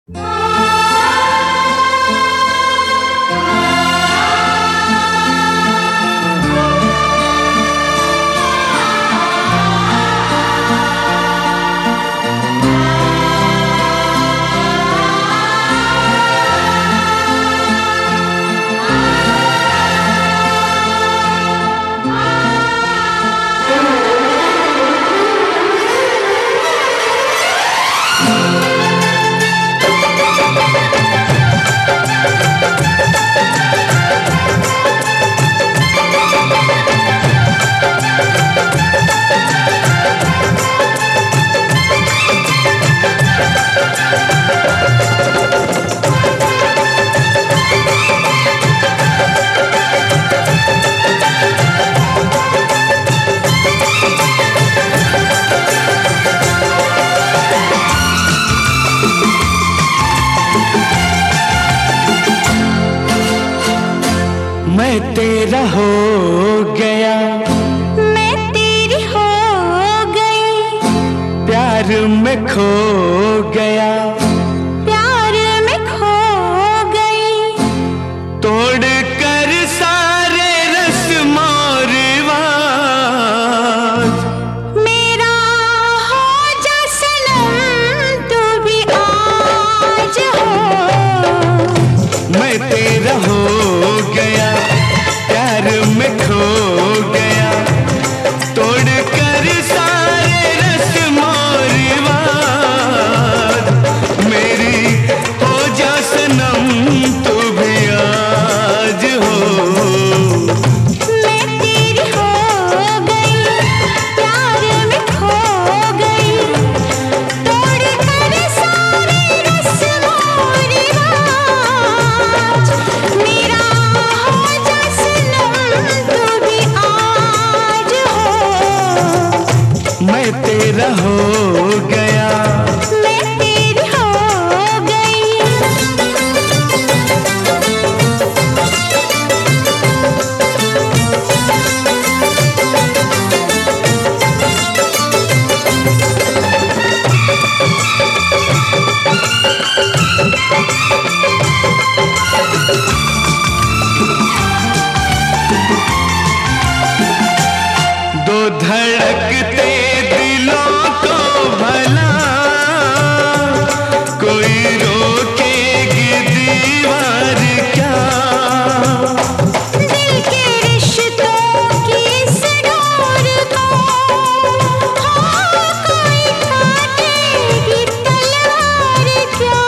मैं तेरा हो गया, मैं तेरी हो गई, प्यार में खो गया, प्यार में खो गई, तोड़ कर सारे रस्म और रिवाज, मेरा हो जा सनम तू भी आज हो। मैं तेरा हो गया, प्यार में खो गया, तोड़ कर सारे रस्म और रिवाज, मेरी हो जा सनम तू भी आज हो। मैं तेरी हो गई, प्यार में खो गई, तोड़ कर सारे रस्म और रिवाज, मेरा हो जा सनम तू भी आज हो। मैं तेरा हो गया, मैं तेरी हो गई। दो धड़कते दिलों को भला कोई रोकेगी दीवार क्या, दिल के रिश्तों की इस डोर को कोई काटेगी तलवार क्या।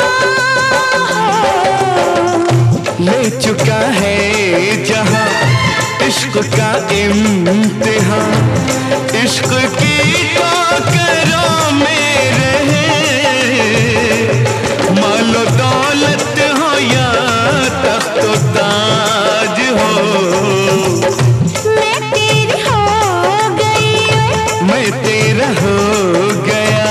ले चुका है जहां इश्क का इम्तिहान, इश्क की ठोकरों में रहे, मालो दौलत हो या तख्तो ताज हो। मैं तेरी हो गई, मैं तेरा हो गया,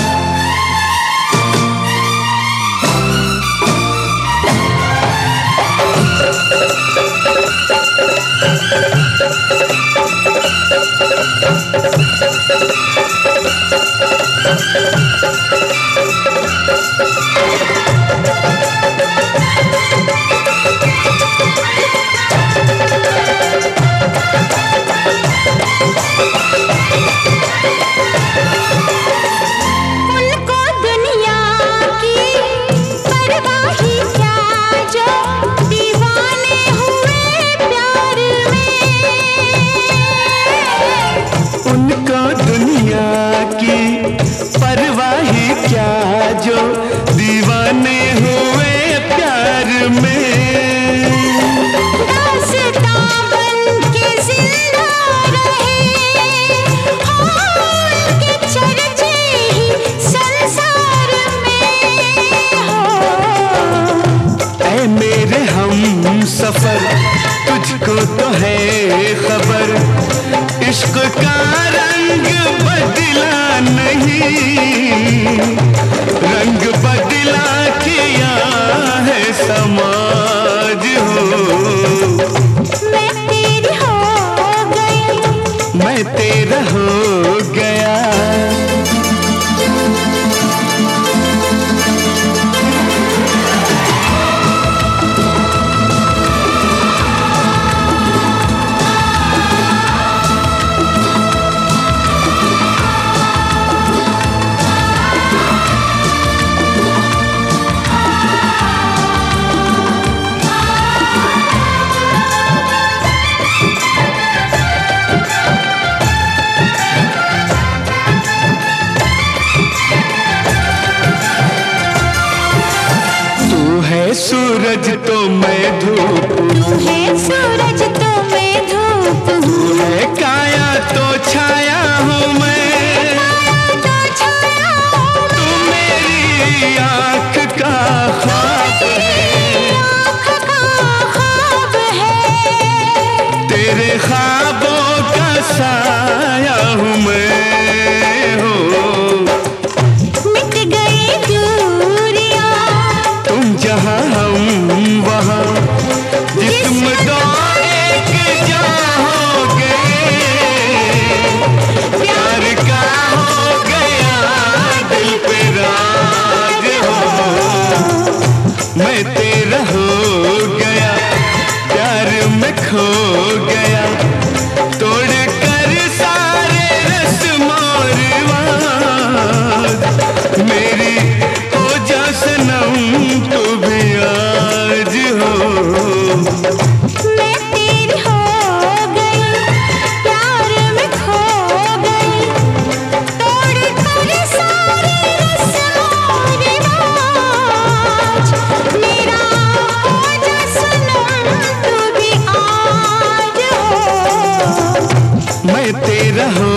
उनको दुनिया की परवाह ही क्या जो दीवाने हुए प्यार में। उनको दुनिया की परवाह ही क्या जो दीवाने हुए प्यार में। दास्तां बन के जिंदा रहे हो उनके चर्चे ही संसार में हो। ऐ मेरे हम सफर तुझको तो है खबर, इश्क का रंग बदला नहीं, रंग बदला किया है समाज हो। मैं तेरी हो गई, मैं तेरा हो गया। सूरज तो मैं धूप तू है सूरज तो मैं धूप हूँ, तू है काया तो छाया हूँ मैं, तो छाया हूँ तू मेरी आँख का ख्वाब है, आँख का ख्वाब है, तेरे ख्वाबों का साया हूँ मैं हो। मिट गई दूरियां, तुम जहाँ हम वहाँ, जिस्म दो एक जहाँ हो गए, प्यार का हो गया दिल पे राज हो। मैं तेरा हो गया, प्यार में खो गया, तोड़ कर सारे रस्मों रिवाज, मेरी हो जा सनम तू भी आज हो। मैं तेरी हो गई, प्यार में खो गई, तोड़ कर सारे रस्मों रिवाज, मेरा हो जा सनम तू भी आज हो। मैं तेरा हो